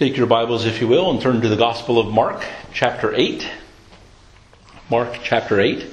Take your Bibles, if you will, and turn to the Gospel of Mark, chapter 8. Mark, chapter 8.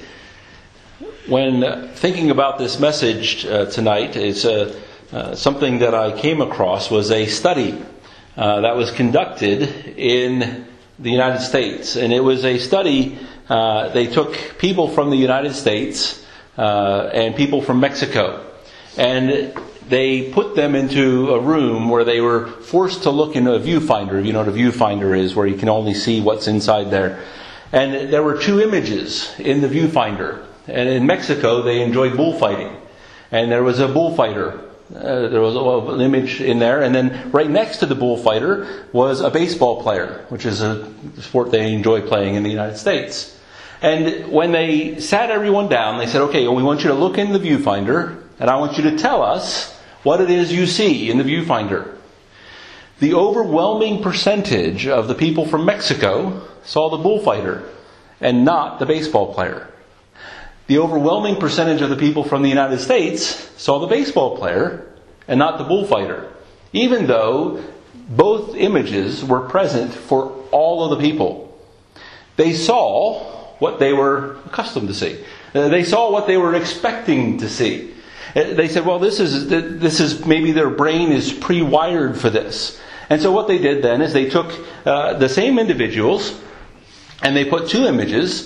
When thinking about this message tonight, it's something that I came across was a study that was conducted in the United States. And it was a study, they took people from the United States and people from Mexico. And they put them into a room where they were forced to look into a viewfinder. You know what a viewfinder is, where you can only see what's inside there. And there were two images in the viewfinder. And in Mexico, they enjoyed bullfighting. And there was a bullfighter. There was an image in there. And then right next to the bullfighter was a baseball player, which is a sport they enjoy playing in the United States. And when they sat everyone down, they said, okay, well, we want you to look in the viewfinder, and I want you to tell us what it is you see in the viewfinder. The overwhelming percentage of the people from Mexico saw the bullfighter and not the baseball player. The overwhelming percentage of the people from the United States saw the baseball player and not the bullfighter, even though both images were present for all of the people. They saw what they were accustomed to see. They saw what they were expecting to see. They said, well, this is maybe their brain is pre-wired for this. And so what they did then is they took the same individuals and they put two images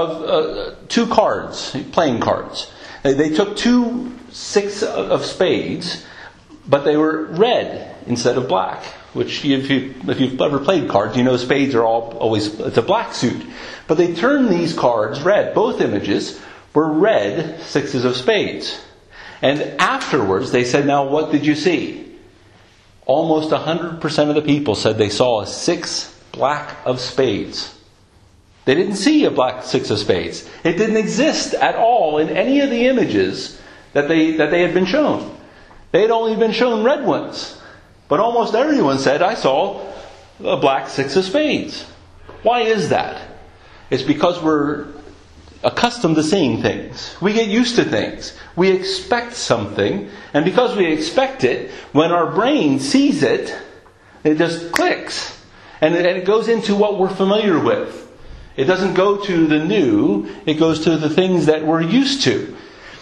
of two cards, playing cards. They took two six of spades, but they were red instead of black. Which, if you've ever played cards, you know spades are always, it's a black suit. But they turned these cards red. Both images were red sixes of spades. And afterwards, they said, now what did you see? Almost 100% of the people said they saw a six black of spades. They didn't see a black six of spades. It didn't exist at all in any of the images that they had been shown. They had only been shown red ones. But almost everyone said, I saw a black six of spades. Why is that? It's because we're accustomed to seeing things. We get used to things. We expect something, and because we expect it, when our brain sees it, it just clicks. And it goes into what we're familiar with. It doesn't go to the new, it goes to the things that we're used to.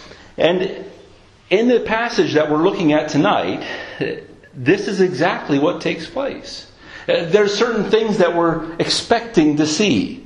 And in the passage that we're looking at tonight, this is exactly what takes place. There's certain things that we're expecting to see.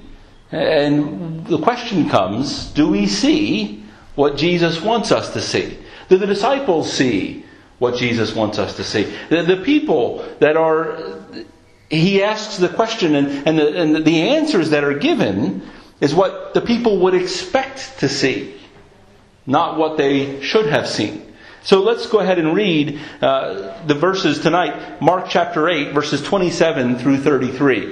And the question comes, do we see what Jesus wants us to see? Do the disciples see what Jesus wants us to see? The people that are, he asks the question and the answers that are given is what the people would expect to see, not what they should have seen. So let's go ahead and read the verses tonight. Mark chapter 8, verses 27 through 33.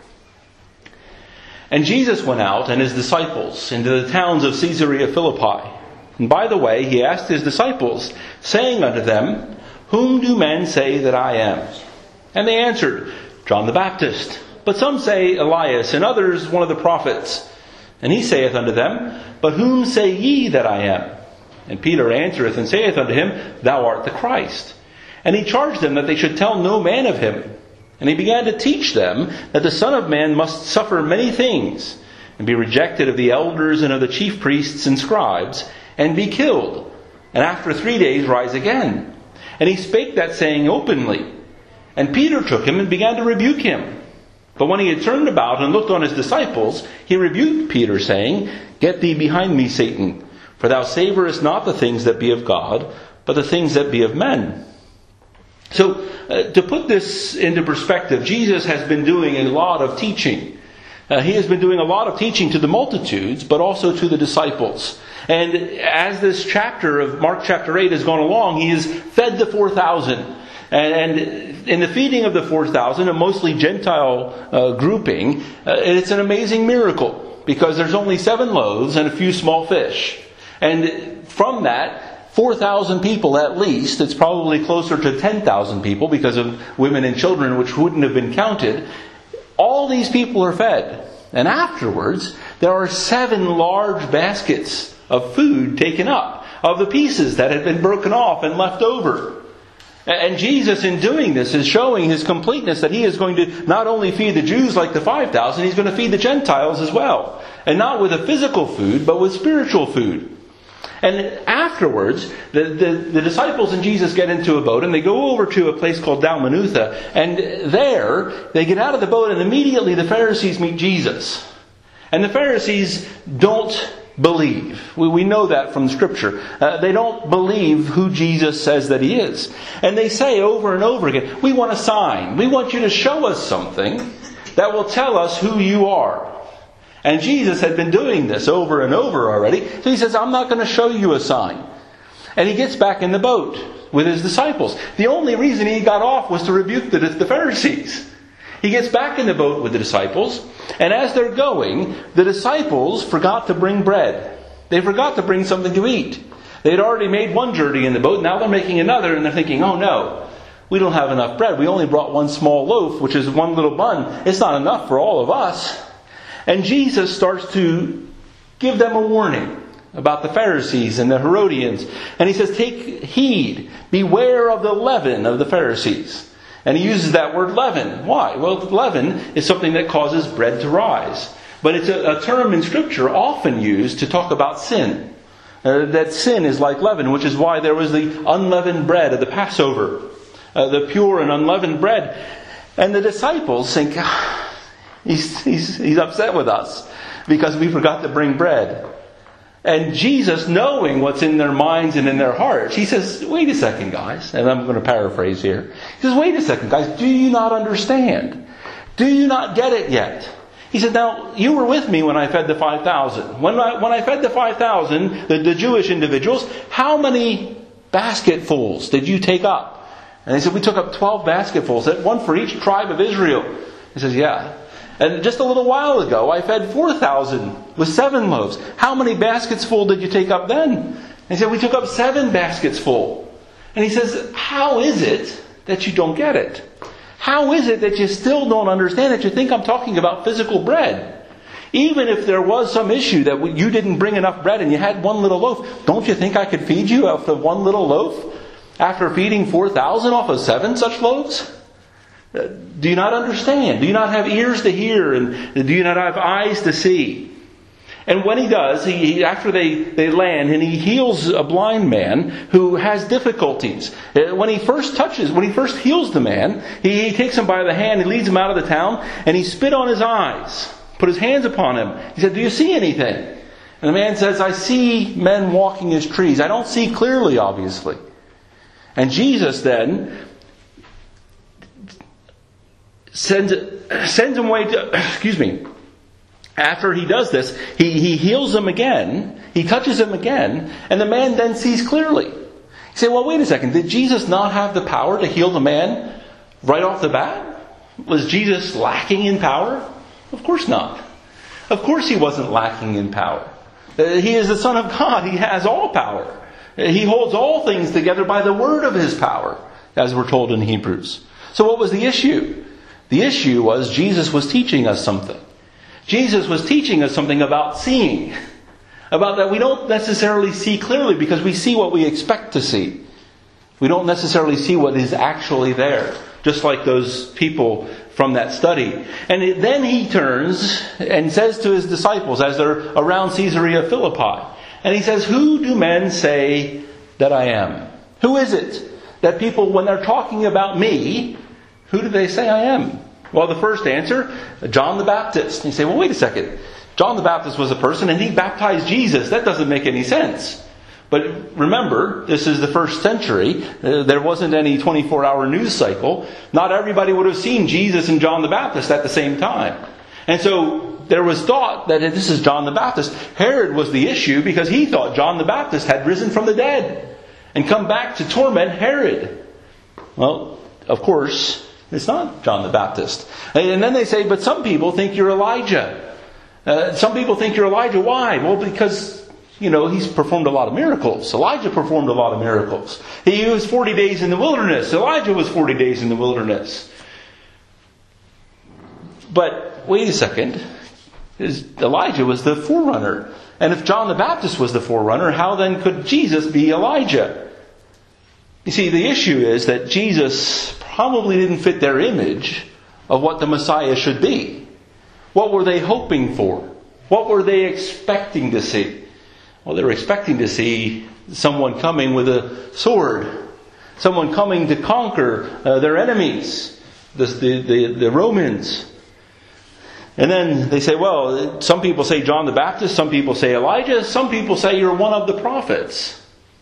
And Jesus went out and his disciples into the towns of Caesarea Philippi. And by the way, he asked his disciples, saying unto them, whom do men say that I am? And they answered, John the Baptist. But some say Elias, and others one of the prophets. And he saith unto them, but whom say ye that I am? And Peter answereth and saith unto him, Thou art the Christ. And he charged them that they should tell no man of him. And he began to teach them that the Son of Man must suffer many things, and be rejected of the elders and of the chief priests and scribes, and be killed, and after 3 days rise again. And he spake that saying openly. And Peter took him and began to rebuke him. But when he had turned about and looked on his disciples, he rebuked Peter, saying, Get thee behind me, Satan, for thou savorest not the things that be of God, but the things that be of men. So, to put this into perspective, Jesus has been doing a lot of teaching. He has been doing a lot of teaching to the multitudes, but also to the disciples. And as this chapter of Mark chapter 8 has gone along, he has fed the 4,000. And in the feeding of the 4,000, a mostly Gentile grouping, it's an amazing miracle. Because there's only 7 loaves and a few small fish. And from that, 4,000 people at least, it's probably closer to 10,000 people because of women and children which wouldn't have been counted. All these people are fed. And afterwards, there are 7 large baskets of food taken up, of the pieces that had been broken off and left over. And Jesus, in doing this, is showing His completeness, that He is going to not only feed the Jews like the 5,000, He's going to feed the Gentiles as well. And not with a physical food, but with spiritual food. And afterwards, the disciples and Jesus get into a boat, and they go over to a place called Dalmanutha. And there, they get out of the boat, and immediately the Pharisees meet Jesus. And the Pharisees don't believe. We know that from Scripture. They don't believe who Jesus says that He is. And they say over and over again, we want a sign. We want you to show us something that will tell us who you are. And Jesus had been doing this over and over already. So He says, I'm not going to show you a sign. And He gets back in the boat with His disciples. The only reason He got off was to rebuke the Pharisees. He gets back in the boat with the disciples. And as they're going, the disciples forgot to bring bread. They forgot to bring something to eat. They had already made one journey in the boat. Now they're making another. And they're thinking, oh no, we don't have enough bread. We only brought one small loaf, which is one little bun. It's not enough for all of us. And Jesus starts to give them a warning about the Pharisees and the Herodians. And He says, take heed, beware of the leaven of the Pharisees. And He uses that word leaven. Why? Well, leaven is something that causes bread to rise. But it's a term in Scripture often used to talk about sin. That sin is like leaven, which is why there was the unleavened bread of the Passover. The pure and unleavened bread. And the disciples think, he's upset with us because we forgot to bring bread. And Jesus, knowing what's in their minds and in their hearts, He says, wait a second, guys. And I'm going to paraphrase here. He says, wait a second, guys. Do you not understand? Do you not get it yet? He said, now, you were with me when I fed the 5,000. When I fed the 5,000, the Jewish individuals, how many basketfuls did you take up? And they said, we took up 12 basketfuls, one for each tribe of Israel. He says, yeah. And just a little while ago, I fed 4,000 with 7 loaves. How many baskets full did you take up then? And he said, we took up 7 baskets full. And He says, how is it that you don't get it? How is it that you still don't understand, that you think I'm talking about physical bread? Even if there was some issue that you didn't bring enough bread and you had one little loaf, don't you think I could feed you off of one little loaf after feeding 4,000 off of 7 such loaves? Do you not understand? Do you not have ears to hear? And do you not have eyes to see? And when He does, after they land, and He heals a blind man who has difficulties. When He first heals the man, He takes him by the hand, He leads him out of the town, and He spit on his eyes, put His hands upon him. He said, do you see anything? And the man says, I see men walking as trees. I don't see clearly, obviously. And Jesus then sends him away to, after He does this, he heals him again, He touches him again, and the man then sees clearly. You say, well, wait a second, did Jesus not have the power to heal the man right off the bat? Was Jesus lacking in power? Of course not. Of course He wasn't lacking in power. He is the Son of God. He has all power. He holds all things together by the word of His power, as we're told in Hebrews. So what was the issue? The issue was Jesus was teaching us something. Jesus was teaching us something about seeing. About that we don't necessarily see clearly because we see what we expect to see. We don't necessarily see what is actually there. Just like those people from that study. And then He turns and says to His disciples as they're around Caesarea Philippi. And He says, who do men say that I am? Who is it that people, when they're talking about me, who do they say I am? Well, the first answer, John the Baptist. And you say, well, wait a second. John the Baptist was a person and he baptized Jesus. That doesn't make any sense. But remember, this is the first century. There wasn't any 24-hour news cycle. Not everybody would have seen Jesus and John the Baptist at the same time. And so there was thought that this is John the Baptist. Herod was the issue because he thought John the Baptist had risen from the dead and come back to torment Herod. Well, of course, it's not John the Baptist. And then they say, but some people think you're Elijah. Some people think you're Elijah. Why? Well, because, he's performed a lot of miracles. Elijah performed a lot of miracles. He was 40 days in the wilderness. Elijah was 40 days in the wilderness. But wait a second. Elijah was the forerunner. And if John the Baptist was the forerunner, how then could Jesus be Elijah? You see, the issue is that Jesus probably didn't fit their image of what the Messiah should be. What were they hoping for? What were they expecting to see? Well, they were expecting to see someone coming with a sword. Someone coming to conquer their enemies, the Romans. And then they say, well, some people say John the Baptist, some people say Elijah, some people say you're one of the prophets.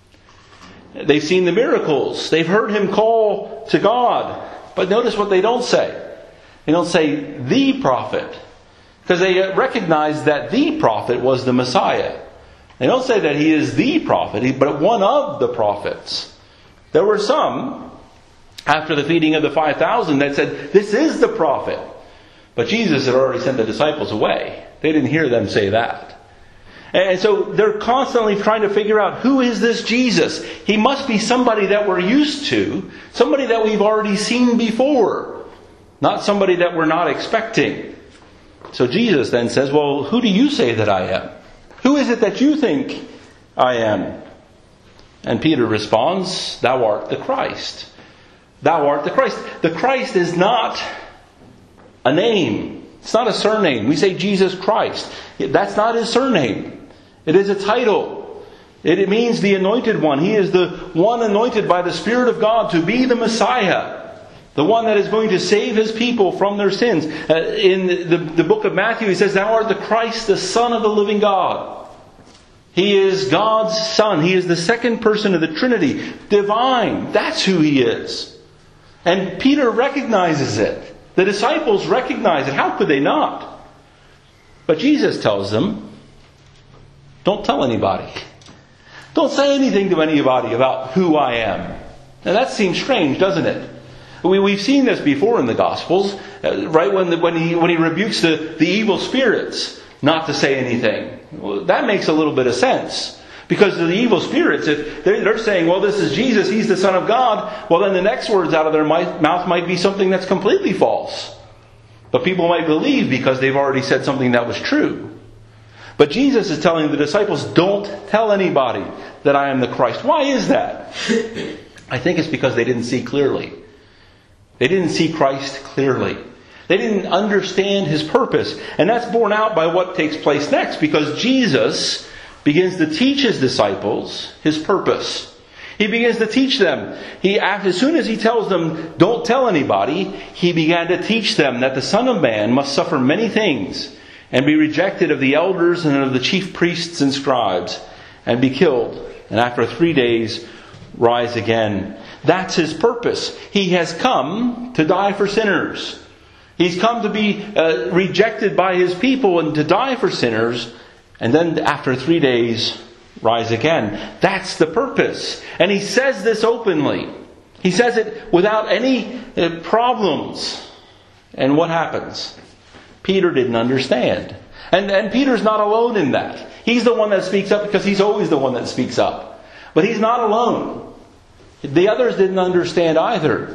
They've seen the miracles. They've heard him call to God. But notice what they don't say. They don't say the prophet. Because they recognize that the prophet was the Messiah. They don't say that he is the prophet, but one of the prophets. There were some, after the feeding of the 5,000, that said, this is the prophet. But Jesus had already sent the disciples away. They didn't hear them say that. And so they're constantly trying to figure out, who is this Jesus? He must be somebody that we're used to. Somebody that we've already seen before. Not somebody that we're not expecting. So Jesus then says, well, who do you say that I am? Who is it that you think I am? And Peter responds, thou art the Christ. Thou art the Christ. The Christ is not a name. It's not a surname. We say Jesus Christ. That's not his surname. It is a title. It means the anointed one. He is the one anointed by the Spirit of God to be the Messiah. The one that is going to save his people from their sins. In the book of Matthew, he says, thou art the Christ, the Son of the living God. He is God's Son. He is the second person of the Trinity. Divine. That's who he is. And Peter recognizes it. The disciples recognize it. How could they not? But Jesus tells them, don't tell anybody. Don't say anything to anybody about who I am. Now that seems strange, doesn't it? We've seen this before in the Gospels, right? When he rebukes the evil spirits, not to say anything. Well, that makes a little bit of sense. Because the evil spirits, if they're saying, well, this is Jesus, he's the Son of God, well, then the next words out of their mouth might be something that's completely false. But people might believe because they've already said something that was true. But Jesus is telling the disciples, don't tell anybody that I am the Christ. Why is that? I think it's because they didn't see clearly. They didn't see Christ clearly. They didn't understand his purpose. And that's borne out by what takes place next. Because Jesus begins to teach his disciples his purpose. He begins to teach them. As soon as he tells them, don't tell anybody, he began to teach them that the Son of Man must suffer many things and be rejected of the elders and of the chief priests and scribes and be killed. And after 3 days, rise again. That's his purpose. He has come to die for sinners. He's come to be rejected by his people and to die for sinners. And then after 3 days, rise again. That's the purpose. And he says this openly. He says it without any problems. And what happens? Peter didn't understand. And Peter's not alone in that. He's the one that speaks up because he's always the one that speaks up. But he's not alone. The others didn't understand either.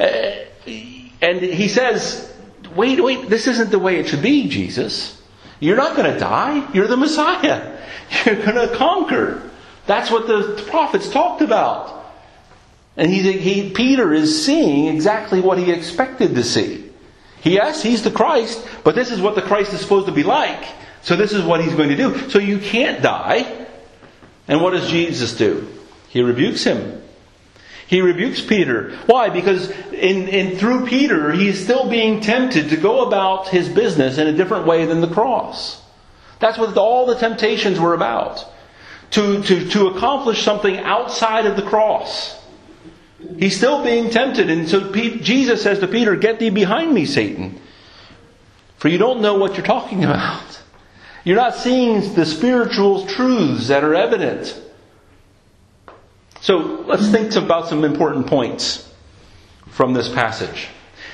And he says, wait, this isn't the way it should be, Jesus. You're not going to die. You're the Messiah. You're going to conquer. That's what the prophets talked about. And Peter is seeing exactly what he expected to see. Yes, he's the Christ, but this is what the Christ is supposed to be like. So this is what he's going to do. So you can't die. And what does Jesus do? He rebukes him. He rebukes Peter. Why? Because through Peter, he's still being tempted to go about his business in a different way than the cross. That's what all the temptations were about. To accomplish something outside of the cross. He's still being tempted. And so Jesus says to Peter, get thee behind me, Satan. For you don't know what you're talking about. You're not seeing the spiritual truths that are evident. So let's think about some important points from this passage.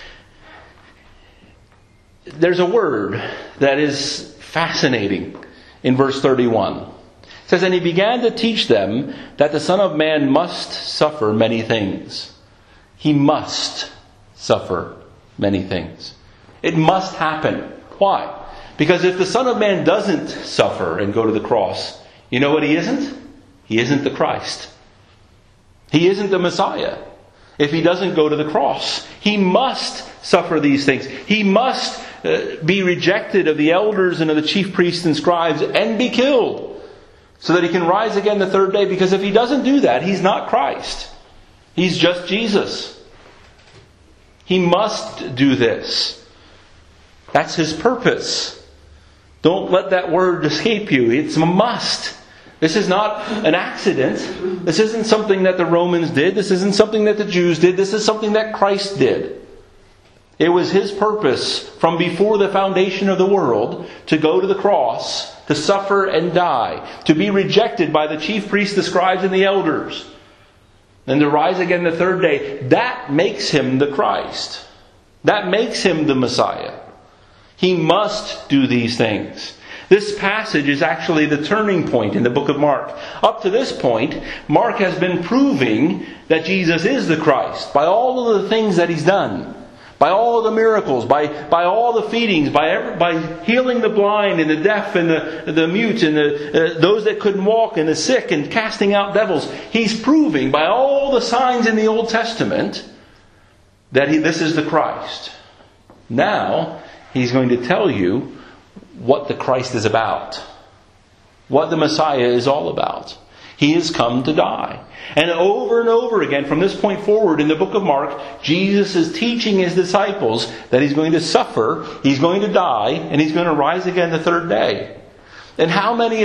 There's a word that is fascinating in verse 31. It says, and he began to teach them that the Son of Man must suffer many things. He must suffer many things. It must happen. Why? Because if the Son of Man doesn't suffer and go to the cross, you know what he isn't? He isn't the Christ. He isn't the Messiah if He doesn't go to the cross. He must suffer these things. He must be rejected of the elders and of the chief priests and scribes and be killed so that He can rise again the third day. Because if He doesn't do that, He's not Christ. He's just Jesus. He must do this. That's His purpose. Don't let that word escape you. It's a must. This is not an accident. This isn't something that the Romans did. This isn't something that the Jews did. This is something that Christ did. It was His purpose from before the foundation of the world to go to the cross, to suffer and die, to be rejected by the chief priests, the scribes, and the elders, and to rise again the third day. That makes Him the Christ. That makes Him the Messiah. He must do these things. This passage is actually the turning point in the book of Mark. Up to this point, Mark has been proving that Jesus is the Christ by all of the things that He's done. By all of the miracles, by all the feedings, by healing the blind and the deaf and the mute and those that couldn't walk and the sick and casting out devils. He's proving by all the signs in the Old Testament that this is the Christ. Now, He's going to tell you what the Christ is about. What the Messiah is all about. He has come to die. And over again, from this point forward in the book of Mark, Jesus is teaching His disciples that He's going to suffer, He's going to die, and He's going to rise again the third day. And how many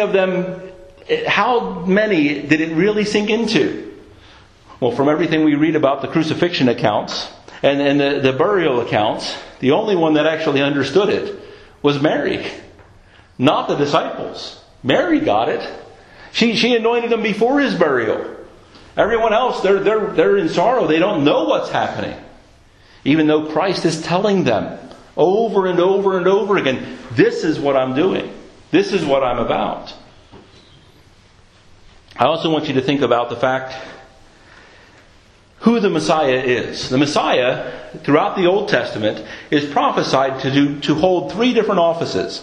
did it really sink into? Well, from everything we read about the crucifixion accounts and the burial accounts, the only one that actually understood it was Mary, not the disciples. Mary got it. She anointed Him before His burial. Everyone else, they're in sorrow. They don't know what's happening. Even though Christ is telling them over and over and over again, this is what I'm doing. This is what I'm about. I also want you to think about the fact who the Messiah is. The Messiah, throughout the Old Testament, is prophesied to hold three different offices.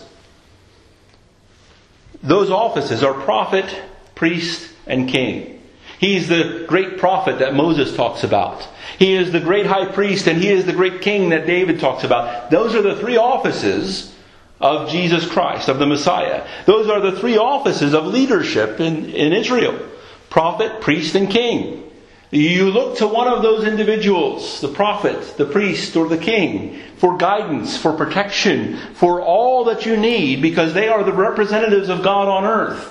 Those offices are prophet, priest, and king. He's the great prophet that Moses talks about. He is the great high priest, and He is the great king that David talks about. Those are the three offices of Jesus Christ, of the Messiah. Those are the three offices of leadership in Israel. Prophet, priest, and king. You look to one of those individuals, the prophet, the priest, or the king, for guidance, for protection, for all that you need, because they are the representatives of God on earth.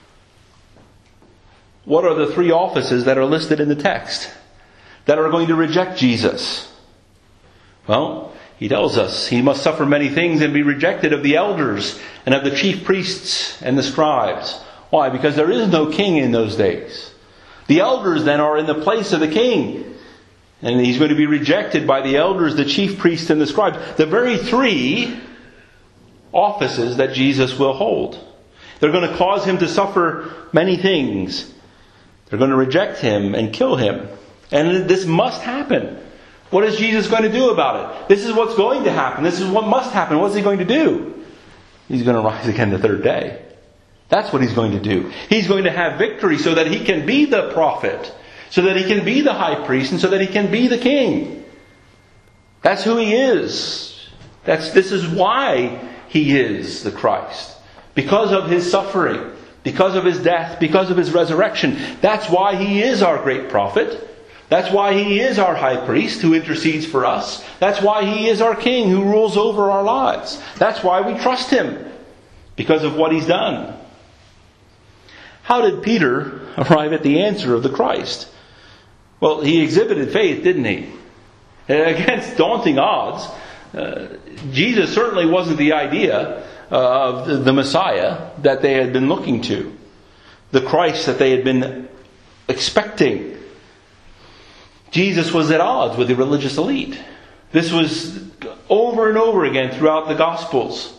What are the three offices that are listed in the text that are going to reject Jesus? Well, He tells us He must suffer many things and be rejected of the elders and of the chief priests and the scribes. Why? Because there is no king in those days. The elders then are in the place of the king. And He's going to be rejected by the elders, the chief priests, and the scribes. The very three offices that Jesus will hold. They're going to cause Him to suffer many things. They're going to reject Him and kill Him. And this must happen. What is Jesus going to do about it? This is what's going to happen. This is what must happen. What's He going to do? He's going to rise again the third day. That's what He's going to do. He's going to have victory so that He can be the prophet, so that He can be the high priest, and so that He can be the king. That's who He is. This is why He is the Christ. Because of His suffering, because of His death, because of His resurrection. That's why He is our great prophet. That's why He is our high priest who intercedes for us. That's why He is our king who rules over our lives. That's why we trust Him, because of what He's done. How did Peter arrive at the answer of the Christ? Well, he exhibited faith, didn't he? Against daunting odds. Jesus certainly wasn't the idea of the Messiah that they had been looking to. The Christ that they had been expecting. Jesus was at odds with the religious elite. This was over and over again throughout the Gospels.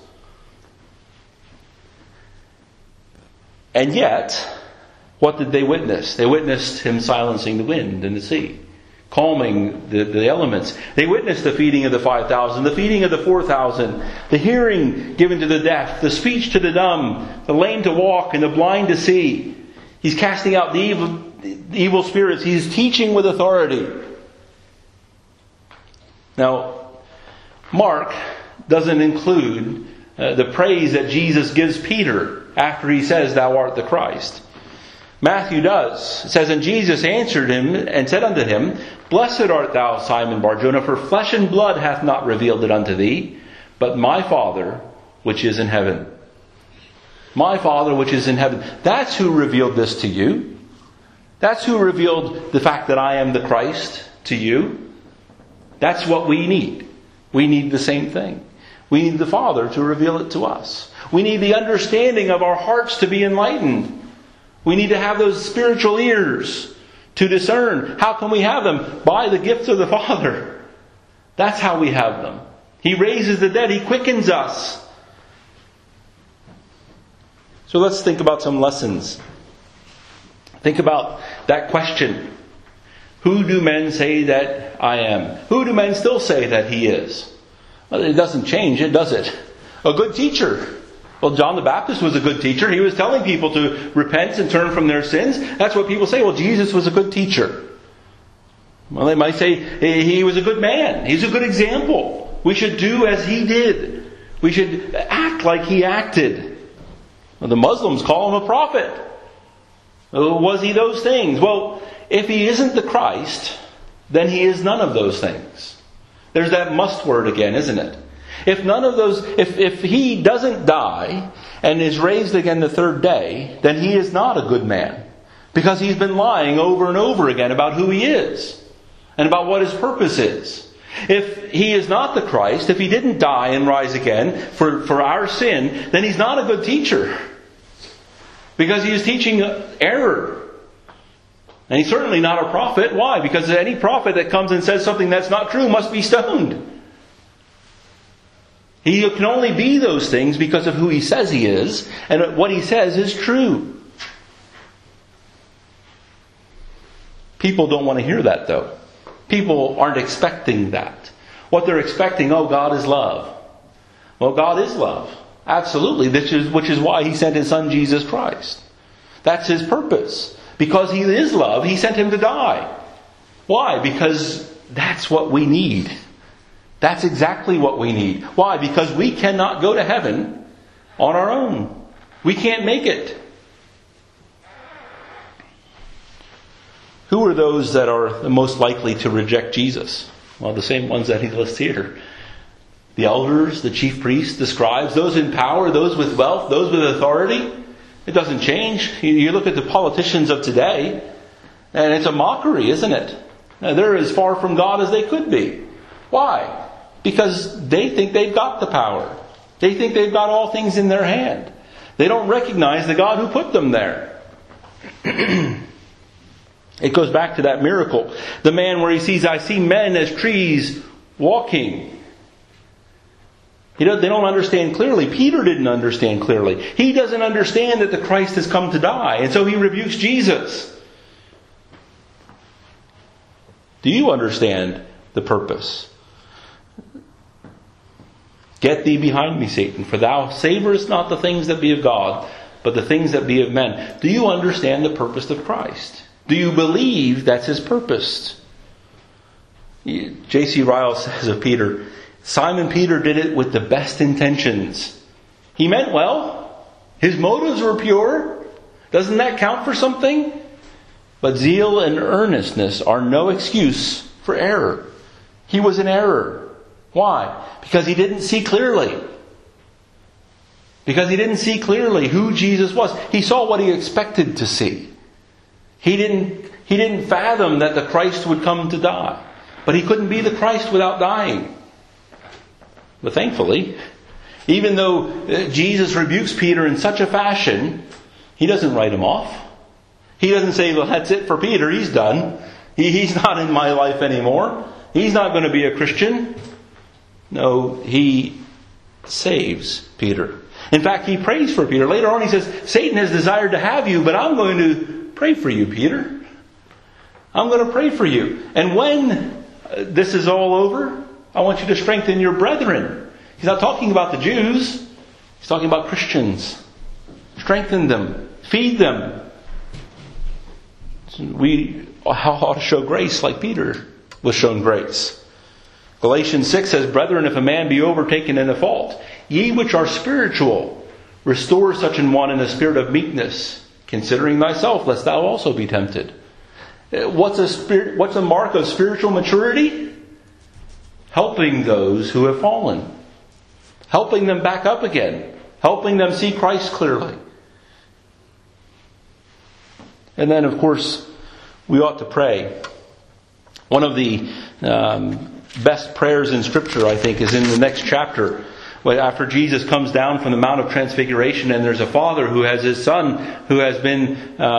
And yet, what did they witness? They witnessed Him silencing the wind and the sea, calming the elements. They witnessed the feeding of the 5,000, the feeding of the 4,000, the hearing given to the deaf, the speech to the dumb, the lame to walk, and the blind to see. He's casting out the evil spirits. He's teaching with authority. Now, Mark doesn't include the praise that Jesus gives Peter after he says, "Thou art the Christ." Matthew does. It says, "And Jesus answered him and said unto him, Blessed art thou, Simon Bar-Jonah, for flesh and blood hath not revealed it unto thee, but my Father which is in heaven." My Father which is in heaven. That's who revealed this to you. That's who revealed the fact that I am the Christ to you. That's what we need. We need the same thing. We need the Father to reveal it to us. We need the understanding of our hearts to be enlightened. We need to have those spiritual ears to discern. How can we have them? By the gift of the Father. That's how we have them. He raises the dead. He quickens us. So let's think about some lessons. Think about that question. Who do men say that I am? Who do men still say that He is? Well, it doesn't change it, does it? A good teacher. Well, John the Baptist was a good teacher. He was telling people to repent and turn from their sins. That's what people say. Well, Jesus was a good teacher. Well, they might say he was a good man. He's a good example. We should do as he did. We should act like he acted. Well, the Muslims call him a prophet. Was he those things? Well, if he isn't the Christ, then he is none of those things. There's that must word again, isn't it? If none of those, if he doesn't die and is raised again the third day, then he is not a good man. Because he's been lying over and over again about who he is and about what his purpose is. If he is not the Christ, if he didn't die and rise again for our sin, then he's not a good teacher. Because he is teaching error. And he's certainly not a prophet. Why? Because any prophet that comes and says something that's not true must be stoned. He can only be those things because of who he says he is, and what he says is true. People don't want to hear that, though. People aren't expecting that. What they're expecting, God is love. Well, God is love. Absolutely. Which is why He sent His Son, Jesus Christ. That's His purpose. Because He is love, He sent Him to die. Why? Because that's what we need. That's exactly what we need. Why? Because we cannot go to heaven on our own. We can't make it. Who are those that are the most likely to reject Jesus? Well, the same ones that he lists here. The elders, the chief priests, the scribes, those in power, those with wealth, those with authority. It doesn't change. You look at the politicians of today, and it's a mockery, isn't it? They're as far from God as they could be. Why? Because they think they've got the power. They think they've got all things in their hand. They don't recognize the God who put them there. It goes back to that miracle. The man where he sees, I see men as trees walking. They don't understand clearly. Peter didn't understand clearly. He doesn't understand that the Christ has come to die. And so he rebukes Jesus. Do you understand the purpose? Get thee behind me, Satan, for thou savorest not the things that be of God, but the things that be of men. Do you understand the purpose of Christ? Do you believe that's His purpose? J.C. Ryle says of Peter, Simon Peter did it with the best intentions. He meant well. His motives were pure. Doesn't that count for something? But zeal and earnestness are no excuse for error. He was in error. Why? Because he didn't see clearly. Because he didn't see clearly who Jesus was. He saw what he expected to see. He didn't fathom that the Christ would come to die. But he couldn't be the Christ without dying. But thankfully, even though Jesus rebukes Peter in such a fashion, He doesn't write him off. He doesn't say, well, that's it for Peter. He's done. He's not in my life anymore. He's not going to be a Christian. No, He saves Peter. In fact, He prays for Peter. Later on He says, Satan has desired to have you, but I'm going to pray for you, Peter. I'm going to pray for you. And when this is all over, I want you to strengthen your brethren. He's not talking about the Jews. He's talking about Christians. Strengthen them. Feed them. We ought to show grace like Peter was shown grace. Galatians 6 says, Brethren, if a man be overtaken in a fault, ye which are spiritual, restore such an one in a spirit of meekness, considering thyself, lest thou also be tempted. What's a mark of spiritual maturity? Helping those who have fallen. Helping them back up again. Helping them see Christ clearly. And then, of course, we ought to pray. One of the best prayers in Scripture, I think, is in the next chapter. After Jesus comes down from the Mount of Transfiguration, and there's a father who has his son who has been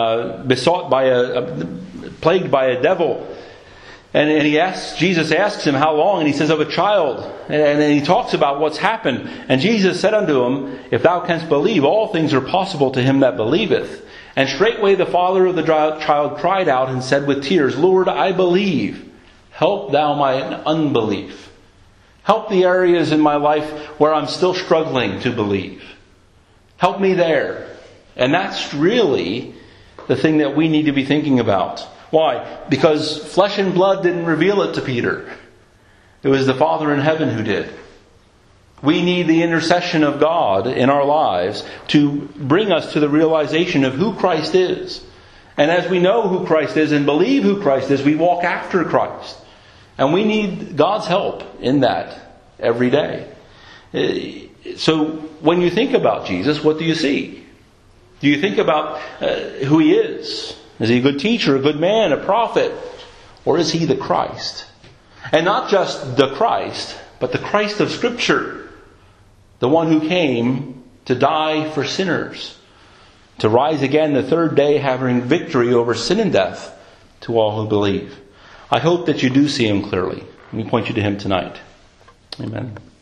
plagued by a devil. And Jesus asks him how long, and he says, of a child. And then he talks about what's happened. And Jesus said unto him, If thou canst believe, all things are possible to him that believeth. And straightway the father of the child cried out and said with tears, Lord, I believe. Help thou my unbelief. Help the areas in my life where I'm still struggling to believe. Help me there. And that's really the thing that we need to be thinking about. Why? Because flesh and blood didn't reveal it to Peter. It was the Father in heaven who did. We need the intercession of God in our lives to bring us to the realization of who Christ is. And as we know who Christ is and believe who Christ is, we walk after Christ. And we need God's help in that every day. So when you think about Jesus, what do you see? Do you think about who He is? Is He a good teacher, a good man, a prophet? Or is He the Christ? And not just the Christ, but the Christ of Scripture. The one who came to die for sinners. To rise again the third day, having victory over sin and death to all who believe. I hope that you do see Him clearly. Let me point you to Him tonight. Amen.